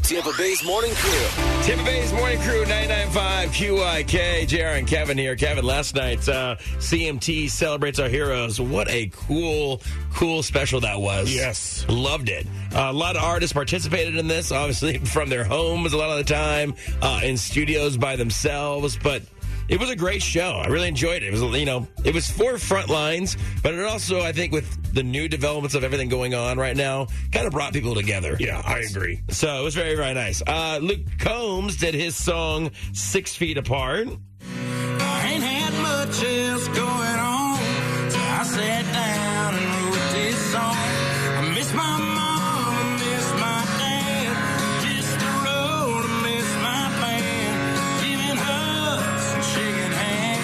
Tampa Bay's Morning Crew. Tampa Bay's Morning Crew, 99.5 QYK. JR and Kevin here. Kevin, last night, CMT celebrates our heroes. What a cool special that was. Yes. Loved it. A lot of artists participated in this, obviously from their homes a lot of the time, in studios by themselves, but it was a great show. I really enjoyed it. It was, it was for front lines, but it also, I think, with the new developments of everything going on right now, kind of brought people together. Yeah, I agree. So it was very, very nice. Luke Combs did his song 6 Feet Apart. I ain't had much else going on, so I sat down and wrote this song. I miss my mom, I miss my dad, just the road, I miss my band, giving hugs and shaking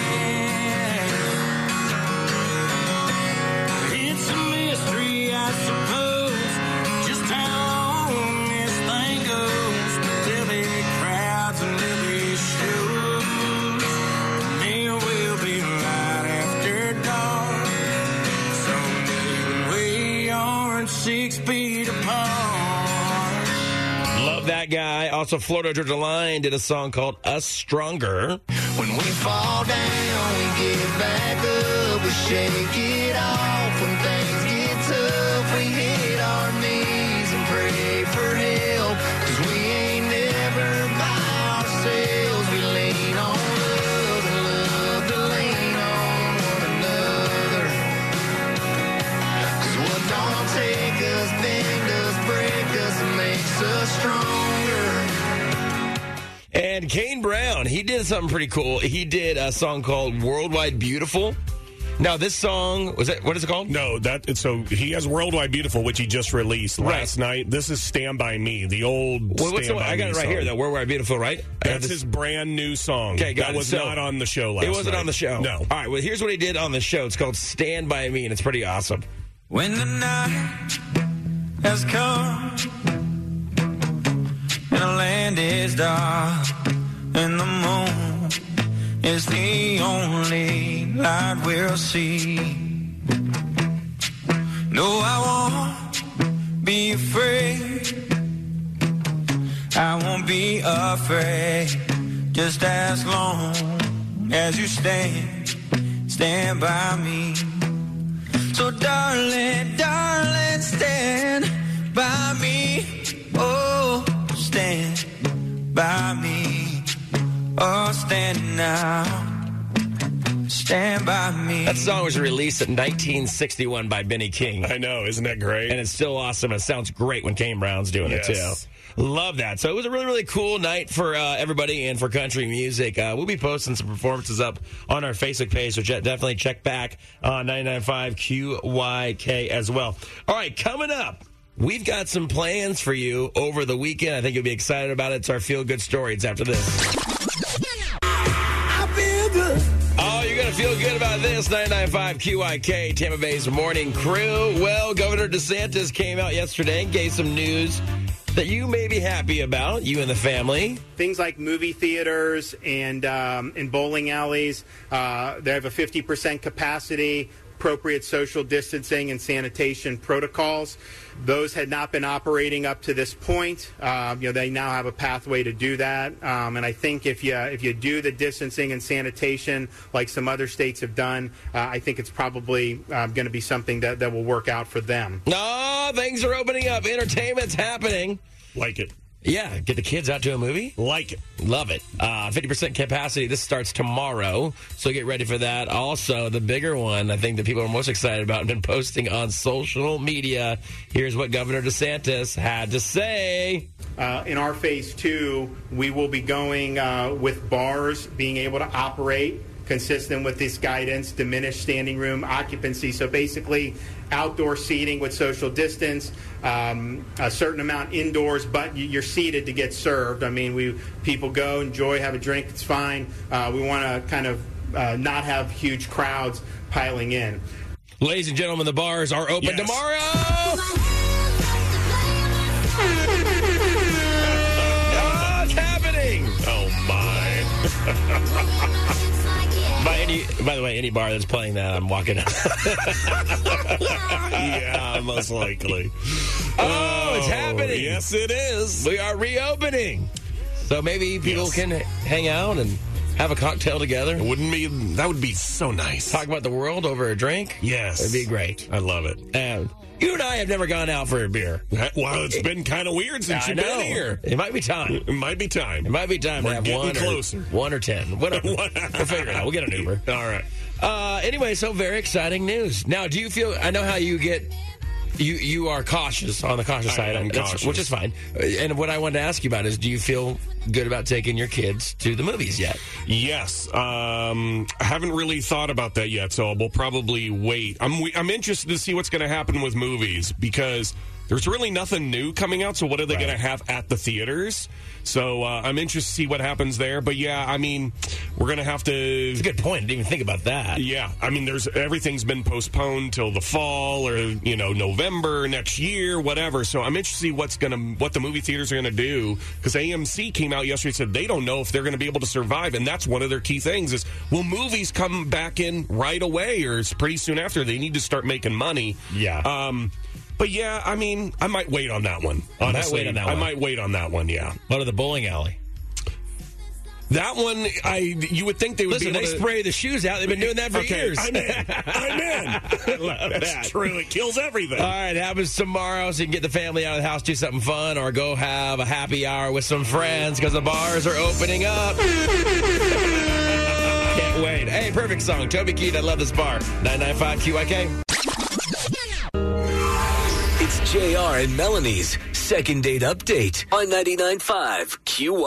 hands. It's a mystery, I suppose, just how long this thing goes, but there'll be crowds and there'll be shows. There will be light after dark. Someday when we aren't 6 feet apart. Love that guy. Also, Florida Georgia Line did a song called Us Stronger. When we fall down, we get back up, we shake it off. When things get tough, we hit our knees and pray for help. 'Cause we ain't never by ourselves. We lean on love and love to lean on one another. 'Cause what don't take us, bend us, break us, and makes us stronger. And Kane Brown, he did something pretty cool. He did a song called Worldwide Beautiful. Now, this song, what is it called? No, so he has Worldwide Beautiful, which he just released last night. This is Stand By Me, the old Stand By Me I got it right song. here, that Worldwide Beautiful, right? That's his brand new song. Okay, got that it. was So, not on the show last night. It wasn't on the show? No. All right, well, here's what he did on the show. It's called Stand By Me, and it's pretty awesome. When the night has come and the land is dark and the moon is the only light we'll see. No, I won't be afraid. I won't be afraid. Just as long as you stand by me. So darling, darling, stand by me. Oh, stand by me. Oh, stand now. Stand by me. That song was released in 1961 by Benny King. I know, isn't that great? And it's still awesome. It sounds great when Kane Brown's doing it, too. Love that. So it was a really, really cool night for everybody and for country music. We'll be posting some performances up on our Facebook page, so definitely check back on 99.5 QYK as well. All right, coming up, we've got some plans for you over the weekend. I think you'll be excited about it. It's our Feel Good Story. It's after this. I feel good. Oh, you're going to feel good about this. 99.5 QYK, Tampa Bay's Morning Crew. Well, Governor DeSantis came out yesterday and gave some news that you may be happy about, you and the family. Things like movie theaters and bowling alleys, they have a 50% capacity, appropriate social distancing and sanitation protocols. Those had not been operating up to this point. They now have a pathway to do that. And I think if you do the distancing and sanitation like some other states have done, I think it's probably going to be something that will work out for them. Oh, things are opening up. Entertainment's happening. Like it. Yeah, get the kids out to a movie. Like it. Love it. 50% capacity. This starts tomorrow, so get ready for that. Also, the bigger one, I think that people are most excited about and been posting on social media. Here's what Governor DeSantis had to say. In our phase 2, we will be going with bars being able to operate consistent with this guidance, diminished standing room occupancy. So basically, outdoor seating with social distance, a certain amount indoors, but you're seated to get served. I mean, people go, enjoy, have a drink, it's fine. We want to kind of not have huge crowds piling in. Ladies and gentlemen, the bars are open tomorrow. Oh, it's happening. Oh, my. By the way, any bar that's playing that, I'm walking out. Yeah, most likely. Oh, it's happening. Yes, it is. We are reopening. So maybe people can hang out and have a cocktail together. That would be so nice. Talk about the world over a drink. Yes. It'd be great. I love it. And you and I have never gone out for a beer. Well, it's been kind of weird since you've been here. It might be time. It might be time. It might be time to We're have getting closer. 1 or 10. Whatever. We'll figure it out. We'll get an Uber. All right. Anyway, so very exciting news. Now, do you feel, I know how you get, you are cautious, on the cautious side, which is fine. And what I wanted to ask you about is, do you feel good about taking your kids to the movies yet? Yes. I haven't really thought about that yet, so we'll probably wait. I'm interested to see what's going to happen with movies because there's really nothing new coming out, so what are they going to have at the theaters? So I'm interested to see what happens there. But yeah, I mean, we're going to have to... It's a good point. I didn't even think about that. Yeah. I mean, everything's been postponed till the fall or, November next year, whatever. So I'm interested to see what the movie theaters are going to do because AMC came out yesterday and said they don't know if they're going to be able to survive. And that's one of their key things is, will movies come back in right away or pretty soon after? They need to start making money. Yeah. But yeah, I mean, I might wait on that one. Honestly, I might wait on that one. Yeah. What of the bowling alley? That one, you would think they would Listen, be able they to... spray the shoes out. They've been doing that for years. I'm in. That's true. It kills everything. All right, it happens tomorrow, so you can get the family out of the house, do something fun, or go have a happy hour with some friends because the bars are opening up. Can't wait. Hey, perfect song. Toby Keith, I Love This Bar. 995 QIK. It's JR and Melanie's second date update on 99.5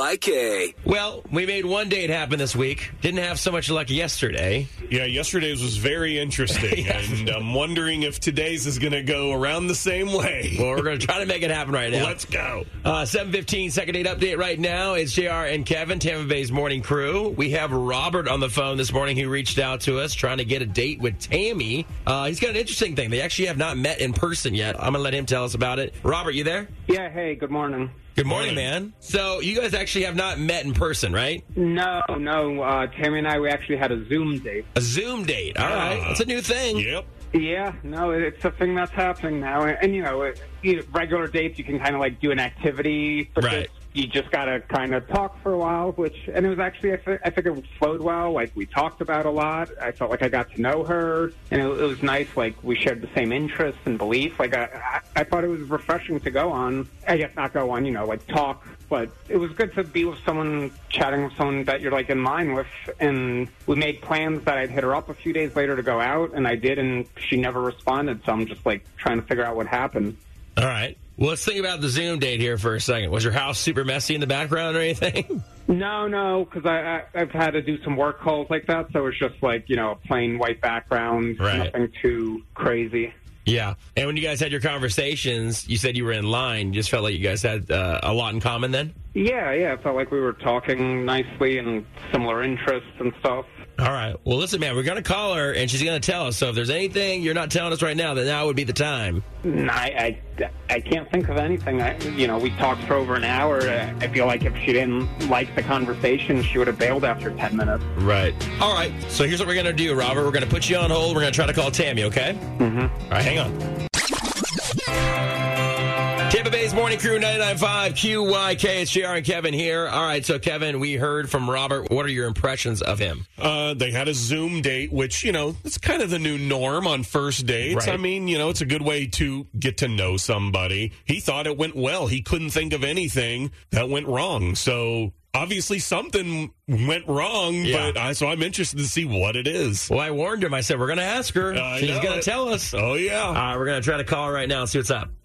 QYK. Well, we made one date happen this week. Didn't have so much luck yesterday. Yeah, yesterday's was very interesting, and I'm wondering if today's is going to go around the same way. Well, we're going to try to make it happen right now. Let's go. 7:15, second date update right now. It's JR and Kevin, Tampa Bay's morning crew. We have Robert on the phone this morning who reached out to us trying to get a date with Tammy. He's got an interesting thing. They actually have not met in person yet. I'm going to let him tell us about it. Robert, you there? Yeah, hey, good morning. Good morning, man. So you guys actually have not met in person, right? No. Tammy and I, we actually had a Zoom date. A Zoom date. All right. That's a new thing. Yep. Yeah, no, it's a thing that's happening now. And, regular dates, you can kind of like do an activity, but right. You just got to kind of talk for a while, and it was actually, I think it flowed well. Like, we talked about a lot. I felt like I got to know her, and it was nice. Like, we shared the same interests and beliefs. Like, I thought it was refreshing to go on. I guess not go on, like, talk. But it was good to be with someone, chatting with someone that you're, like, in line with. And we made plans that I'd hit her up a few days later to go out, and I did, and she never responded. So I'm just, like, trying to figure out what happened. All right. Well, let's think about the Zoom date here for a second. Was your house super messy in the background or anything? No, because I've had to do some work calls like that, so it's just like, a plain white background, right. Nothing too crazy. Yeah. And when you guys had your conversations, you said you were in line. You just felt like you guys had a lot in common then? Yeah, it felt like we were talking nicely and similar interests and stuff. All right. Well, listen, man, we're going to call her, and she's going to tell us. So if there's anything you're not telling us right now, then now would be the time. I can't think of anything. We talked for over an hour. I feel like if she didn't like the conversation, she would have bailed after 10 minutes. Right. All right. So here's what we're going to do, Robert. We're going to put you on hold. We're going to try to call Tammy, okay? Mm-hmm. All right, hang on. Tampa Bay's Morning Crew, 99.5 QYK. It's JR and Kevin here. All right, so Kevin, we heard from Robert. What are your impressions of him? They had a Zoom date, which, it's kind of the new norm on first dates. Right. I mean, it's a good way to get to know somebody. He thought it went well. He couldn't think of anything that went wrong. So obviously something went wrong, but so I'm interested to see what it is. Well, I warned him. I said, we're going to ask her. She's going to tell us. Oh, yeah. All right, we're going to try to call her right now and see what's up.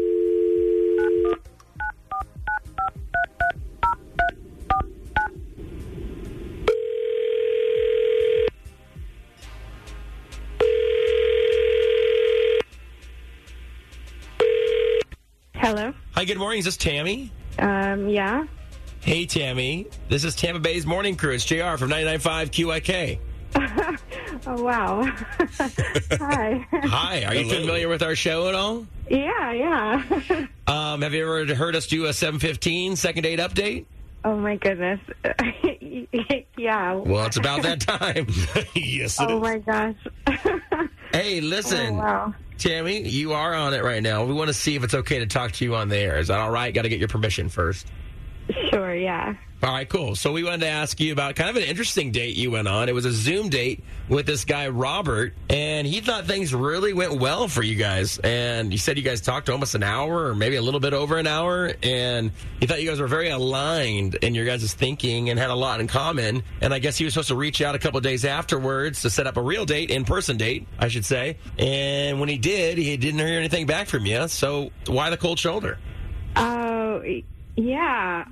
Hello. Hi, good morning. Is this Tammy? Yeah. Hey, Tammy. This is Tampa Bay's Morning Crew. It's JR from 99.5 QYK. Oh, wow. Hi. Hi. Are you familiar with our show at all? Yeah. Have you ever heard us do a 7:15 second date update? Oh, my goodness. Yeah. Well, it's about that time. Yes, it is. Oh, my gosh. Hey, listen. Oh, wow. Tammy, you are on it right now. We want to see if it's okay to talk to you on the air. Is that all right? Got to get your permission first. Sure, yeah. All right, cool. So we wanted to ask you about kind of an interesting date you went on. It was a Zoom date with this guy, Robert, and he thought things really went well for you guys. And you said you guys talked almost an hour or maybe a little bit over an hour, and he thought you guys were very aligned in your guys' thinking and had a lot in common. And I guess he was supposed to reach out a couple of days afterwards to set up a real date, in-person date, I should say. And when he did, he didn't hear anything back from you. So why the cold shoulder? Oh, yeah.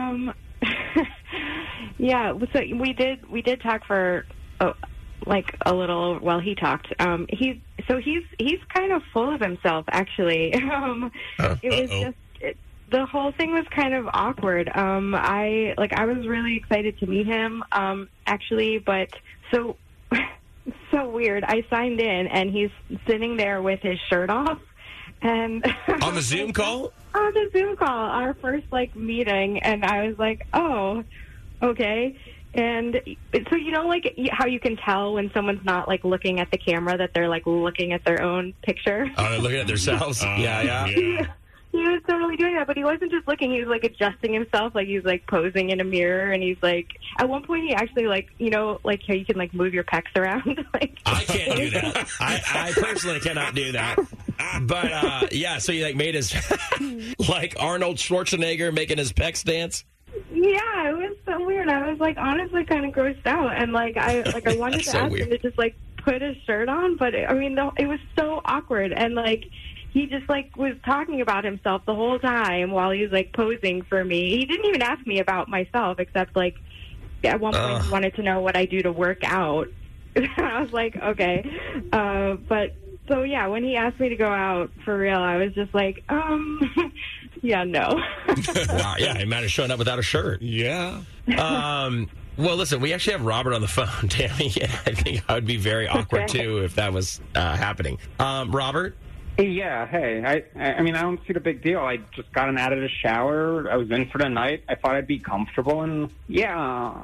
Yeah, so we did talk for like a little while he talked. He's kind of full of himself, actually. It was just the whole thing was kind of awkward. I was really excited to meet him, actually, but so weird. I signed in and he's sitting there with his shirt off, and on the Zoom call. On the Zoom call, our first meeting, and I was like, oh, okay. And so how you can tell when someone's not looking at the camera, that they're looking at their own picture. Oh, they're looking at themselves. Yeah. He was totally doing that, but he wasn't just looking. He was adjusting himself, he was posing in a mirror, and he's at one point he actually how you can move your pecs around. I can't do that. I personally cannot do that. But yeah, so he made his like Arnold Schwarzenegger making his pecs dance. Yeah, it was so weird. I was honestly kind of grossed out, and I wanted to ask him to just put his shirt on, but it was so awkward, and he just was talking about himself the whole time while he was posing for me. He didn't even ask me about myself, except at one point he wanted to know what I do to work out. I was like, okay, but. So, yeah, when he asked me to go out for real, I was just yeah, no. Wow, yeah, he might have shown up without a shirt. Yeah. Well, listen, we actually have Robert on the phone, Tammy. I think I would be very awkward, too, if that was happening. Robert? Yeah, hey. I mean, I don't see the big deal. I just gotten out of the shower. I was in for the night. I thought I'd be comfortable, and, yeah,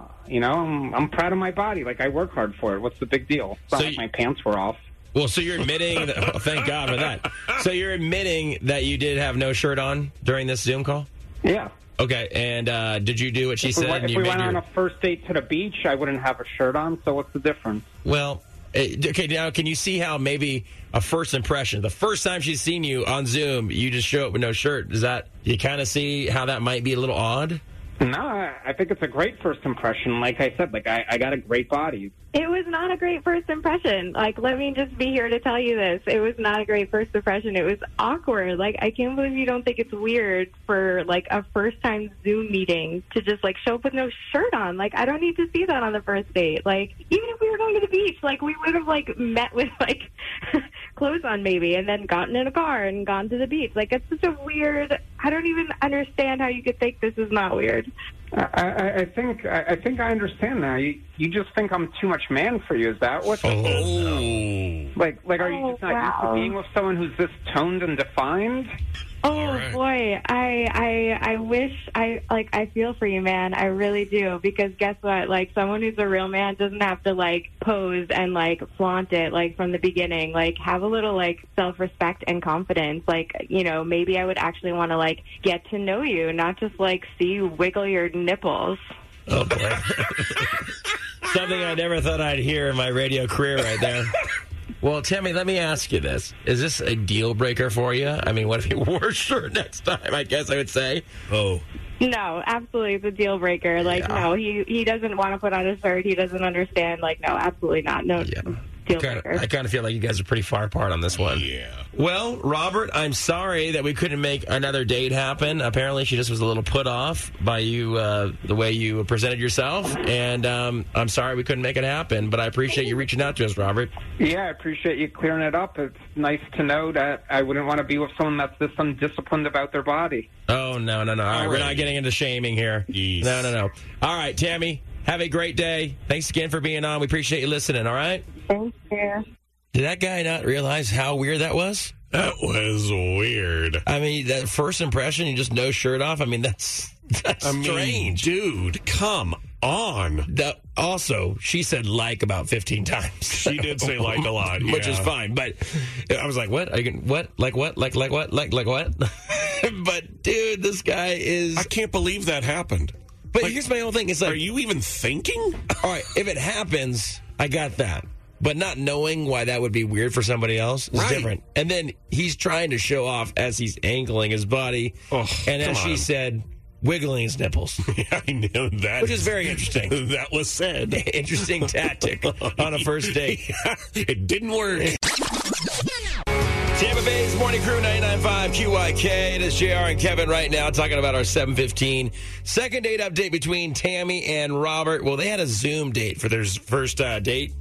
I'm proud of my body. I work hard for it. What's the big deal? It's not my pants were off. Well, so you're admitting that, thank God for that. So you're admitting that you did have no shirt on during this Zoom call? Yeah. Okay, and did you do what she said? If we went on a first date to the beach, I wouldn't have a shirt on, so what's the difference? Well, okay, now can you see how maybe a first impression, the first time she's seen you on Zoom, you just show up with no shirt, you kind of see how that might be a little odd? No, I think it's a great first impression. Like I said, I got a great body. It was not a great first impression. Let me just be here to tell you this. It was not a great first impression. It was awkward. I can't believe you don't think it's weird for, a first-time Zoom meeting to just, show up with no shirt on. I don't need to see that on the first date. Even if we were going to the beach, we would have, met with, clothes on maybe and then gotten in a car and gone to the beach. It's such a weird... I don't even understand how you could think this is not weird. I think I understand now. You just think I'm too much man for you. Is that what? Oh. Are you just not used to being with someone who's this toned and defined? Oh right. Boy, I wish I feel for you, man. I really do, because guess what? Someone who's a real man doesn't have to pose and flaunt it from the beginning. Have a little self-respect and confidence. Maybe I would actually want to get to know you, not just see you wiggle your nipples. Oh boy. Something I never thought I'd hear in my radio career right there. Well, Tammy, let me ask you this. Is this a deal breaker for you? I mean, what if you wore a shirt next time, I guess I would say? Oh. No, absolutely. It's a deal breaker. No, he doesn't want to put on a shirt. He doesn't understand. No, absolutely not. No. Yeah. I kind of feel like you guys are pretty far apart on this one. Yeah. Well, Robert, I'm sorry that we couldn't make another date happen. Apparently, she just was a little put off by you, the way you presented yourself. And I'm sorry we couldn't make it happen, but I appreciate you reaching out to us, Robert. Yeah, I appreciate you clearing it up. It's nice to know that I wouldn't want to be with someone that's this undisciplined about their body. Oh, no. All right, we're not getting into shaming here. Jeez. No. All right, Tammy. Have a great day. Thanks again for being on. We appreciate you listening, all right? Thank you. Did that guy not realize how weird that was? That was weird. I mean, that first impression, you just no shirt off. I mean, that's strange. Dude, come on? Also, she said like about 15 times. She did say like a lot, which is fine. But I was like, what? What? Like what? Like what? Like what? But dude, this guy is. I can't believe that happened. But here's my whole thing. It's like, are you even thinking? All right, if it happens, I got that. But not knowing why that would be weird for somebody else is different. And then he's trying to show off as he's angling his body. Oh, and as she said, wiggling his nipples. Yeah, I know that. Which is very interesting. That was said. Interesting tactic on a first date. Yeah, it didn't work. Tampa Bay's Morning Crew 99.5 QYK. It is JR and Kevin right now talking about our 7:15 second date update between Tammy and Robert. Well, they had a Zoom date for their first date.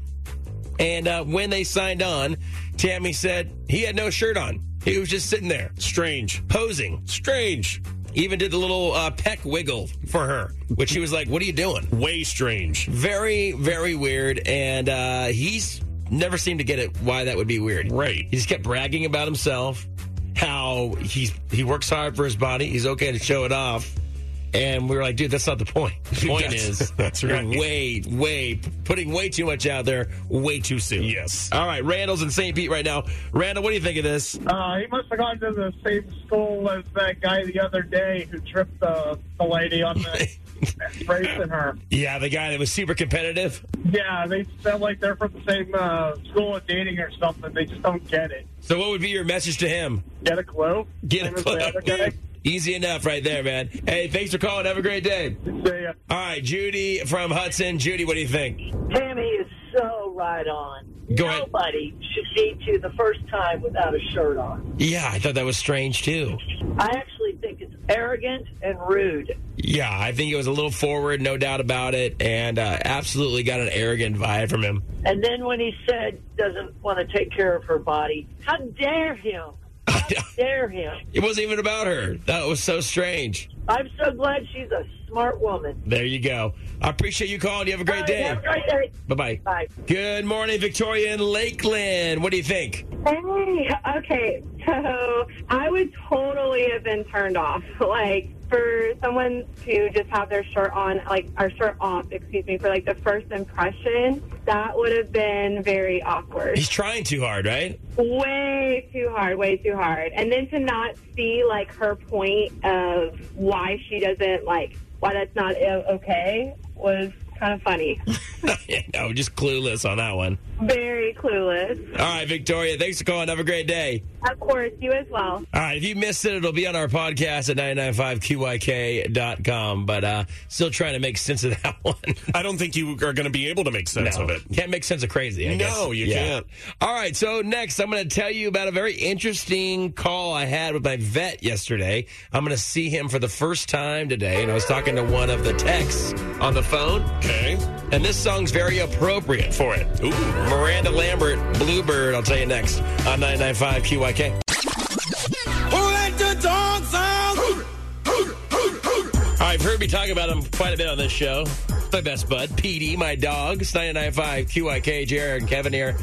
And when they signed on, Tammy said he had no shirt on. He was just sitting there. Strange. Posing. Strange. Even did the little peck wiggle for her, which she was like, what are you doing? Way strange. Very, very weird. And he's never seemed to get it why that would be weird. Right. He just kept bragging about himself, how he works hard for his body. He's okay to show it off. And we were like, dude, that's not the point. The point is that's right. You're putting way too much out there way too soon. Yes. All right, Randall's in St. Pete right now. Randall, what do you think of this? He must have gone to the same school as that guy the other day who tripped the lady on the racing her. Yeah, the guy that was super competitive. Yeah, they sound like they're from the same school of dating or something. They just don't get it. So what would be your message to him? Get a clue. Get a clue. Easy enough right there, man. Hey, thanks for calling. Have a great day. See ya. All right, Judy from Hudson. Judy, what do you think? Tammy is so right on. Go ahead. Nobody should date you the first time without a shirt on. Yeah, I thought that was strange, too. I actually think it's arrogant and rude. Yeah, I think it was a little forward, no doubt about it, and absolutely got an arrogant vibe from him. And then when he said doesn't want to take care of her body, how dare him? How dare him? It wasn't even about her. That was so strange. I'm so glad she's a smart woman. There you go. I appreciate you calling. You have a great day. Have a great day. Bye-bye. Bye. Good morning, Victoria in Lakeland. What do you think? Hey, okay, so I would totally have been turned off. Like, for someone to just have their shirt on, like, our shirt off, for, like, the first impression, that would have been very awkward. He's trying too hard, right? Way too hard. And then to not see, like, her point of why she doesn't, like, why that's not okay was kind of funny. No, just clueless on that one. Very clueless. All right, Victoria, thanks for calling. Have a great day. Of course, you as well. All right, if you missed it, it'll be on our podcast at 995QYK.com, but still trying to make sense of that one. I don't think you are going to be able to make sense of it. Can't make sense of crazy, I guess. No, you can't. All right, so next, I'm going to tell you about a very interesting call I had with my vet yesterday. I'm going to see him for the first time today, and I was talking to one of the techs on the phone. Okay. And this song's very appropriate for it. Ooh. Miranda Lambert, Bluebird, I'll tell you next on 99.5 QYK. Who let the dogs out? All right, you've heard me talk about him quite a bit on this show. My best bud, PD, my dog. It's 99.5 QYK, Jared and Kevin here.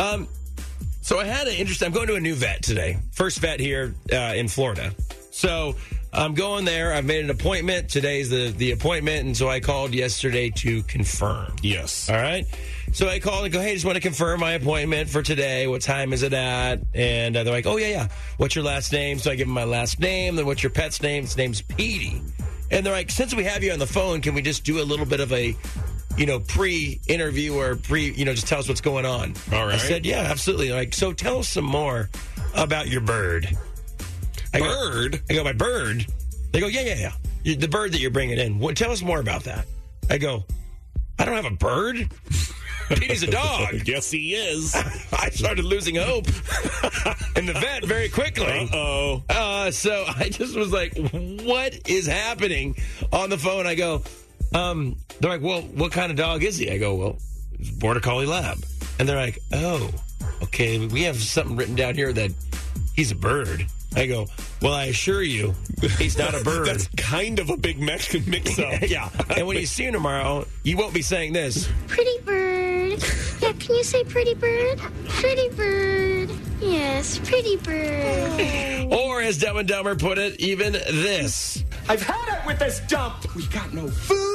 So I had an interesting... I'm going to a new vet today. First vet here in Florida. So I'm going there. I've made an appointment. Today's the appointment, and so I called yesterday to confirm. Yes. All right? So I called and go, hey, just want to confirm my appointment for today. What time is it at? And they're like, oh, yeah. What's your last name? So I give them my last name. Then what's your pet's name? His name's Petey. And they're like, since we have you on the phone, can we just do a little bit of a, pre-interview or just tell us what's going on? All right. I said, yeah, absolutely. They're like, so tell us some more about your bird. I go, my bird? They go, yeah. The bird that you're bringing in. Tell us more about that. I go, I don't have a bird? Petey's a dog. Yes, he is. I started losing hope in the vet very quickly. Uh-oh. So I just was like, what is happening on the phone? I go, they're like, well, what kind of dog is he? I go, well, it's Border Collie Lab. And they're like, oh, okay, we have something written down here that he's a bird. I go, well, I assure you, he's not a bird. That's kind of a big mix-up. Yeah. And when you see him tomorrow, you won't be saying this. Pretty bird. Yeah, can you say pretty bird? Pretty bird. Yes, pretty bird. Or, as Dumb and Dumber put it, even this. I've had it with this dump. We got no food,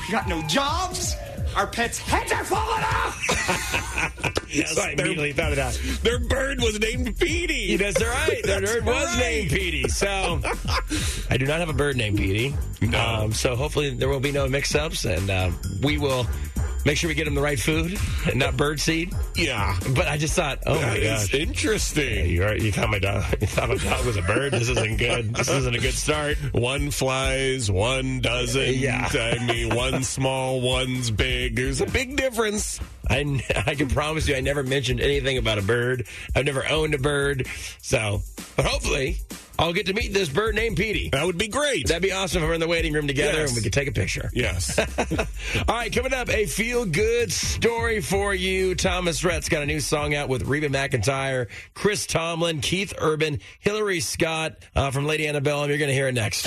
We got no jobs. Our pets' heads are falling off. Yes, I immediately thought of that. Their bird was named Petey. That's right. Their bird was named Petey. So I do not have a bird named Petey. No. So hopefully there will be no mix-ups, and we will make sure we get them the right food and not bird seed. Yeah. But I just thought, oh my gosh. Interesting. You thought my dog was a bird? This isn't good. This isn't a good start. One flies, one doesn't. Yeah. I mean, one's small, one's big. There's a big difference. I can promise you I never mentioned anything about a bird. I've never owned a bird. So, but hopefully I'll get to meet this bird named Petey. That would be great. That'd be awesome if we're in the waiting room together Yes. and we could take a picture. Yes. All right, coming up, a feel-good story for you. Thomas Rhett's got a new song out with Reba McEntire, Chris Tomlin, Keith Urban, Hillary Scott from Lady Antebellum. You're going to hear it next.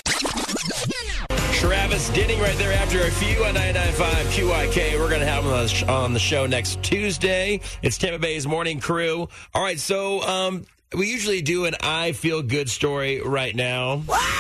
Travis Denning right there after a few on 99.5 QYK. We're going to have him on the show next Tuesday. It's Tampa Bay's Morning Crew. All right, so we usually do an I Feel Good story right now.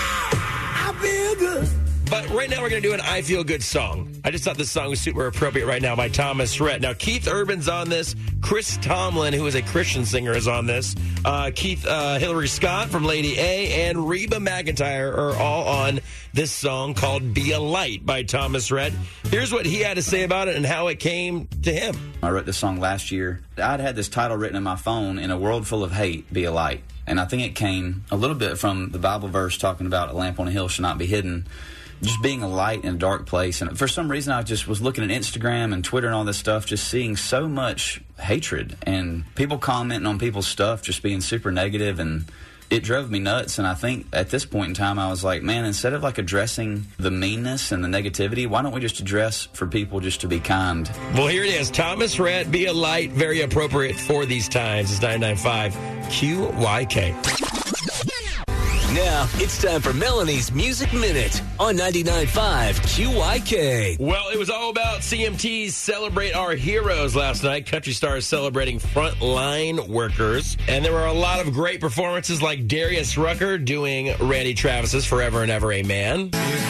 I feel good. But right now we're going to do an I Feel Good song. I just thought this song was super appropriate right now by Thomas Rhett. Now, Keith Urban's on this. Chris Tomlin, who is a Christian singer, is on this. Hillary Scott from Lady A and Reba McEntire are all on this song called Be a Light by Thomas Rhett. Here's what he had to say about it and how it came to him. I wrote this song last year. I'd had this title written in my phone, In a World Full of Hate, Be a Light. And I think it came a little bit from the Bible verse talking about a lamp on a hill should not be hidden. Just being a light in a dark place. And for some reason, I just was looking at Instagram and Twitter and all this stuff, just seeing so much hatred and people commenting on people's stuff, just being super negative, and it drove me nuts. And I think at this point in time, I was like, man, instead of like addressing the meanness and the negativity, why don't we just address for people just to be kind? Well, here it is. Thomas Rhett, Be a Light, very appropriate for these times. It's 99.5 QYK. Now, it's time for Melanie's Music Minute on 99.5 QYK. Well, it was all about CMT's Celebrate Our Heroes last night. Country stars celebrating frontline workers. And there were a lot of great performances like Darius Rucker doing Randy Travis's Forever and Ever Amen.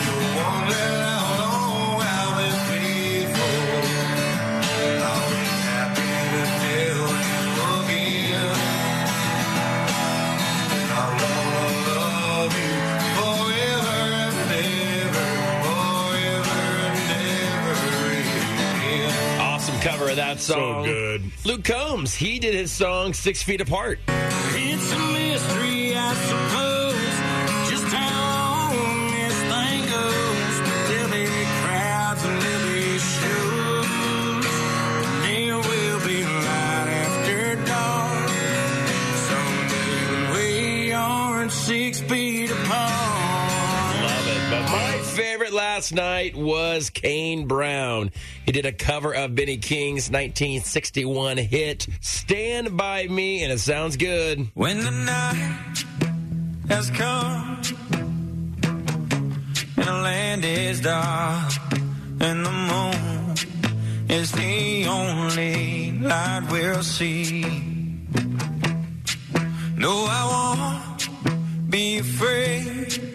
Cover of that song. So good. Luke Combs, he did his song 6 Feet Apart. It's a mystery, I suppose, just how long this thing goes. But there'll be crowds and there'll be shows. There will be light after dark. Someday when we aren't 6 feet apart. Love it. But my favorite last night was Kane Brown. He did a cover of Benny King's 1961 hit, Stand By Me, and it sounds good. When the night has come and the land is dark and the moon is the only light we'll see. No, I won't be afraid.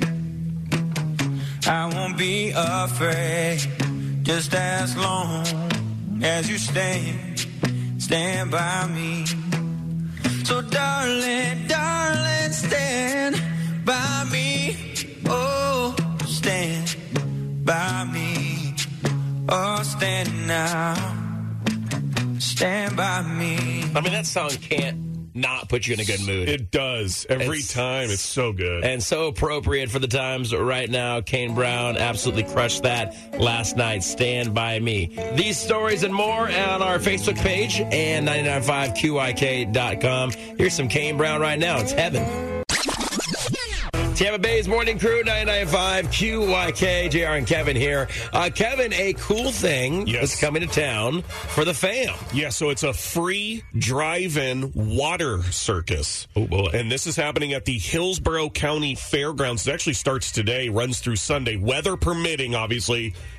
I won't be afraid. Just as long as you stand by me. So darling, darling, stand by me. Oh, stand by me. Oh, stand now. Stand by me. I mean, that song can't not put you in a good mood. It does. Every time. It's so good. And so appropriate for the times right now. Kane Brown absolutely crushed that last night. Stand By Me. These stories and more on our Facebook page and 995QIK.com. Here's some Kane Brown right now. It's heaven. Tampa Bay's Morning Crew, 99.5 QYK. JR and Kevin here. Kevin, a cool thing is coming to town for the fam. Yeah, so it's a free drive-in water circus. Oh, boy. And this is happening at the Hillsborough County Fairgrounds. It actually starts today, runs through Sunday. Weather permitting, obviously.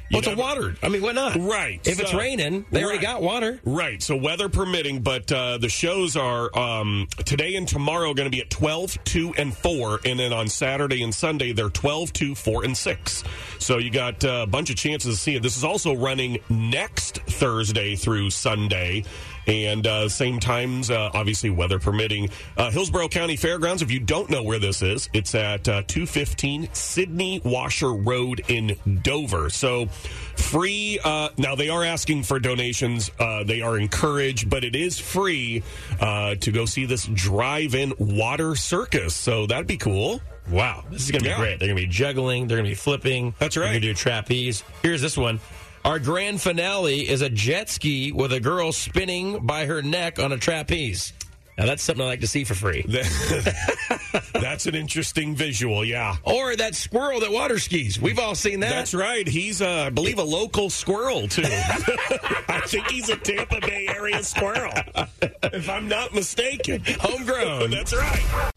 Well, it's a water. I mean, why not? Right. If it's raining, they already got water. Right. So weather permitting, but the shows are today and tomorrow going to be at 12, 2, and 4. And then on Saturday and Sunday, they're 12, 2, 4, and 6. So you got a bunch of chances to see it. This is also running next Thursday through Sunday. And same times, obviously, weather permitting. Hillsborough County Fairgrounds, if you don't know where this is, it's at 215 Sydney Washer Road in Dover. So free. Now, they are asking for donations. They are encouraged, but it is free to go see this drive-in water circus. So that'd be cool. Wow. This is going to be great. They're going to be juggling. They're going to be flipping. That's right. They're going to do trapeze. Here's this one. Our grand finale is a jet ski with a girl spinning by her neck on a trapeze. Now, that's something I like to see for free. That's an interesting visual, yeah. Or that squirrel that water skis. We've all seen that. That's right. He's, I believe, a local squirrel, too. I think he's a Tampa Bay area squirrel, if I'm not mistaken. Homegrown. That's right.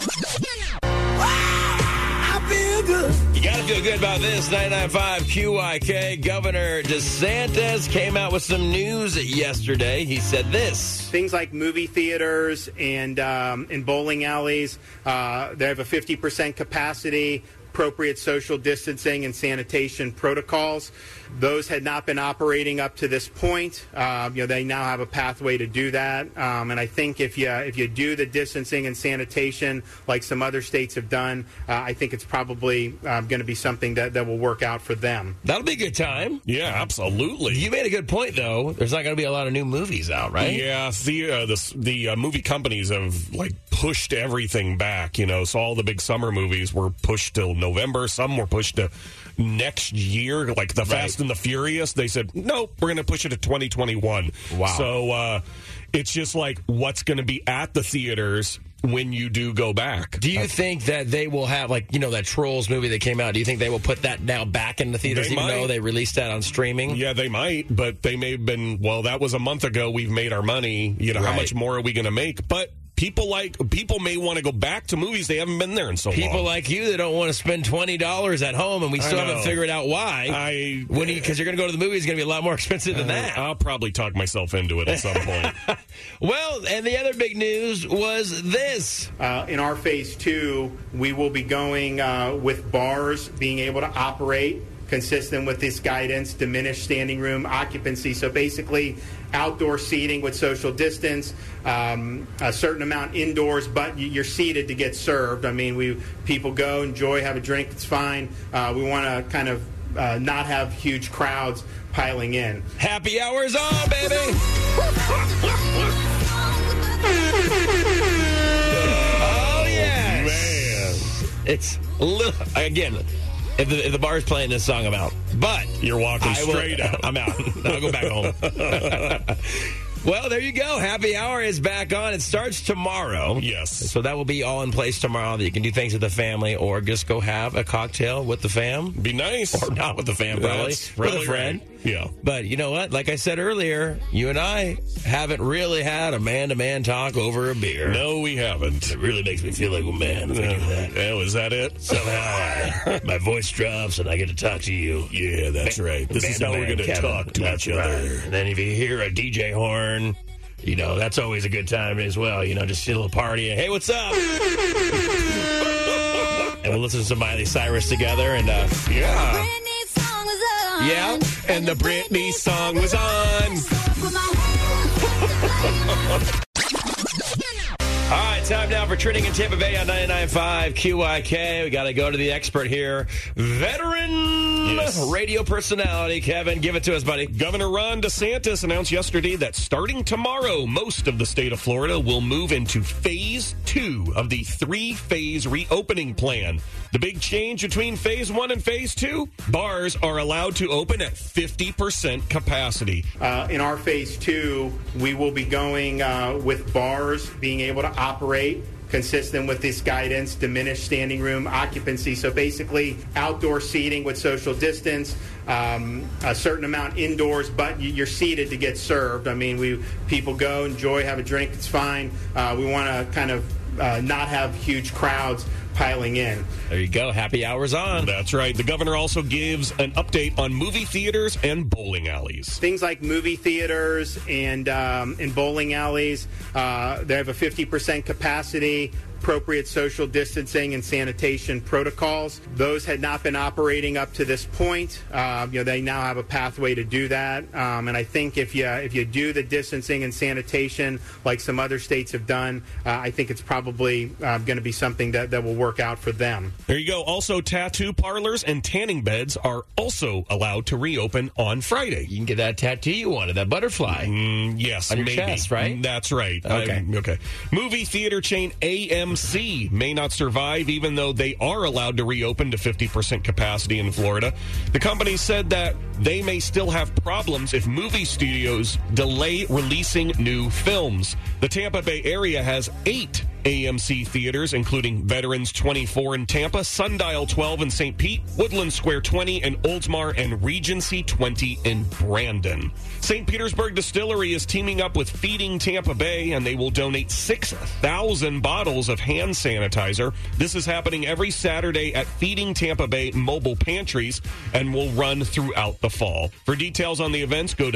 You got to feel good about this. 99.5 QYK. Governor DeSantis came out with some news yesterday. He said this. Things like movie theaters and bowling alleys, they have a 50% capacity, appropriate social distancing and sanitation protocols. Those had not been operating up to this point. They now have a pathway to do that. And I think if you do the distancing and sanitation like some other states have done, I think it's probably going to be something that will work out for them. That'll be a good time. Yeah, absolutely. You made a good point, though. There's not going to be a lot of new movies out, right? Yeah, the movie companies have pushed everything back. So all the big summer movies were pushed till November. Some were pushed to next year, like the Fast and the Furious. They said, nope, we're going to push it to 2021. Wow. So it's just like what's going to be at the theaters when you do go back. Do you think that they will have, that Trolls movie that came out, do you think they will put that now back in the theaters even though they released that on streaming? Yeah, they might, but they may have been, that was a month ago, we've made our money, how much more are we going to make? But people may want to go back to movies they haven't been there in so long. People like you that don't want to spend $20 at home, and we still haven't figured out why. Because you're going to go to the movies, it's going to be a lot more expensive than that. I'll probably talk myself into it at some point. Well, and the other big news was this. In our phase 2, we will be going with bars being able to operate consistent with this guidance, diminished standing room occupancy. So basically, outdoor seating with social distance, a certain amount indoors, but you're seated to get served. I mean, people go, enjoy, have a drink, it's fine. We want to kind of not have huge crowds piling in. Happy hour's on, baby! Oh, yes! Man. It's a little, again... If the bar's playing this song, I'm out. But you're walking straight out. I'm out. I'll go back home. Well, there you go. Happy Hour is back on. It starts tomorrow. Yes. So that will be all in place tomorrow. That you can do things with the family or just go have a cocktail with the fam. Be nice. Or not with the fam, probably. With a friend. Right. Yeah. But you know what? Like I said earlier, you and I haven't really had a man-to-man talk over a beer. No, we haven't. It really makes me feel like a man if I do that. Oh, is that it? Somehow my voice drops and I get to talk to you. Yeah, that's right. This is how we're going to talk to each other. And then if you hear a DJ horn, that's always a good time as well. Just see a little party. Hey, what's up? And we'll listen to some Miley Cyrus together. And, yeah. Yeah. And the Britney song was on. All right, time now for Trending in Tampa Bay on 99.5 QYK. We got to go to the expert here. Veteran radio personality, Kevin. Give it to us, buddy. Governor Ron DeSantis announced yesterday that starting tomorrow, most of the state of Florida will move into Phase 2 of the 3-phase reopening plan. The big change between Phase 1 and Phase 2, bars are allowed to open at 50% capacity. In our Phase 2, we will be going with bars being able to operate consistent with this guidance, diminished standing room occupancy. So basically, outdoor seating with social distance, a certain amount indoors, but you're seated to get served. I mean, people go, enjoy, have a drink, it's fine. We want to kind of not have huge crowds piling in. There you go. Happy hour's on. That's right. The governor also gives an update on movie theaters and bowling alleys. Things like movie theaters and bowling alleys, they have a 50% capacity. Appropriate social distancing and sanitation protocols. Those had not been operating up to this point. They now have a pathway to do that. And I think if you do the distancing and sanitation like some other states have done, I think it's probably going to be something that will work out for them. There you go. Also, tattoo parlors and tanning beds are also allowed to reopen on Friday. You can get that tattoo you wanted, that butterfly. Yes, on your maybe. chest, right? That's right. Okay. Okay. Movie theater chain AMC may not survive, even though they are allowed to reopen to 50% capacity in Florida. The company said that they may still have problems if movie studios delay releasing new films. The Tampa Bay area has 8 AMC theaters, including Veterans 24 in Tampa, Sundial 12 in St. Pete, Woodland Square 20 in Oldsmar, and Regency 20 in Brandon. St. Petersburg Distillery is teaming up with Feeding Tampa Bay, and they will donate 6,000 bottles of hand sanitizer. This is happening every Saturday at Feeding Tampa Bay mobile pantries and will run throughout the fall. For details on the events, go to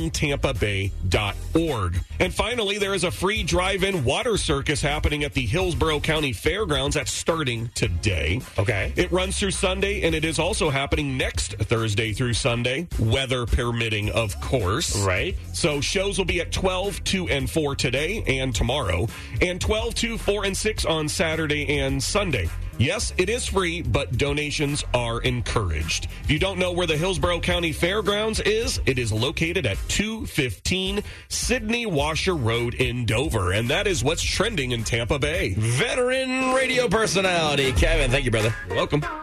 feedingtampabay.org. And finally, there is a free drive-in water circus happening at the Hillsborough County Fairgrounds. That's starting today. Okay. It runs through Sunday, and it is also happening next Thursday through Sunday, weather permitting, of course. Right. So shows will be at 12, 2, and 4 today and tomorrow, and 12, 2, 4, and 6 on Saturday and Sunday. Yes, it is free, but donations are encouraged. If you don't know where the Hillsborough County Fairgrounds is, it is located at 215 Sidney Washer Road in Dover, and that is what's trending in Tampa Bay. Veteran radio personality, Kevin. Thank you, brother. You're welcome.